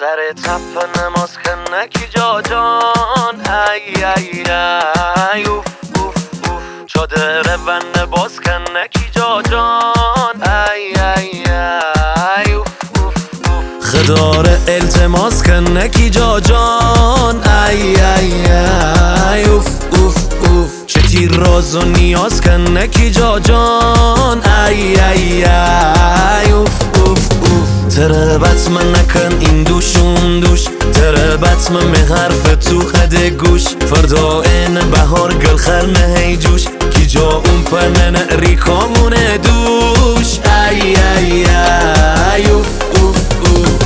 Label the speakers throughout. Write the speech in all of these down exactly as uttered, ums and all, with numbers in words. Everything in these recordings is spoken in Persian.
Speaker 1: سر تپ نماز کنکی جا جان ای ای ای اوف اوف اوف چادر ون باز کنکی جا جان ای ای ای اوف اوف اوف خدار التماس کنکی جا جان ای ای ای اوف اوف اوف چه تیر راز و نیاز کنکی جا جان ای ای ای اوف اوف اوف تربت من نکن این دوشون دوش تربت من می حرف تو خد گوش فردا این بهار گل خرنه هی جوش کی جا اون پرنه ریکامونه دوش ای ای ای اوف اوف اوف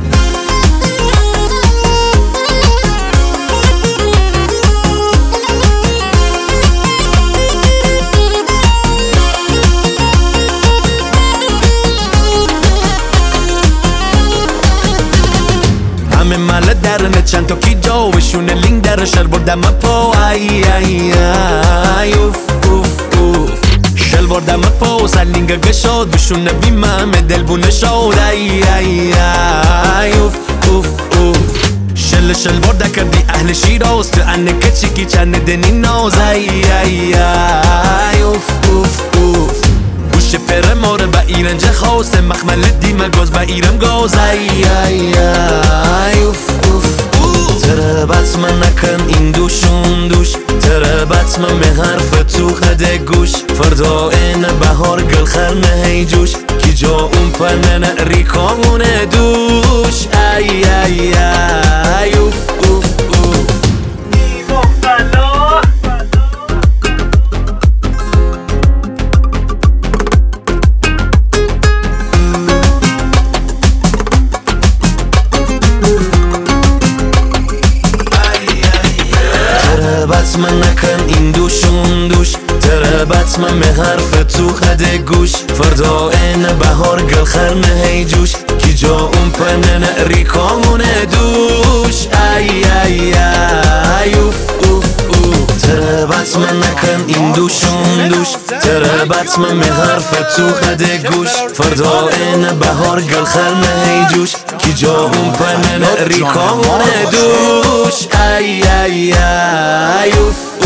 Speaker 1: همه مالا درنه چند تا کی جا وشونه لینگ در شل بردم پا ای ای ای اوف اوف اوف شل بردم پا سلینگ گشاد بشونه بیمم دل بونه شاد ای ای ای اوف اوف اوف شل شل برده کردی اهل شیراز تو انه کچی کی چند دنی ناز ای ای ای اوف اوف اوف گوش پر ماره با ایرنج خواست مخمل دیمه گاز با ایرم گاز ای ای ای اوف اوف تربت من نکن این دوشون دوش تربت من می حرف تو خد گوش فردا این بهار گل خرنه هی جوش کی جا اون پرنه ریکامونه دوش ای ای ای اوف اوف اوف تربت من نکن این دوشون دوش تربت من می حرف تو خد گوش فردا این بهار گل خرنه هی جوش کی جا اون پرنه ریکامونه دوش ای ای ای اوف اوف اوف تربت من نکن این دوشون دوش تربت من می حرف تو خد گوش فردا این بهار گل خرنه هی جوش کی جا اون پرنه ریکامونه دوش ای ای ای اوف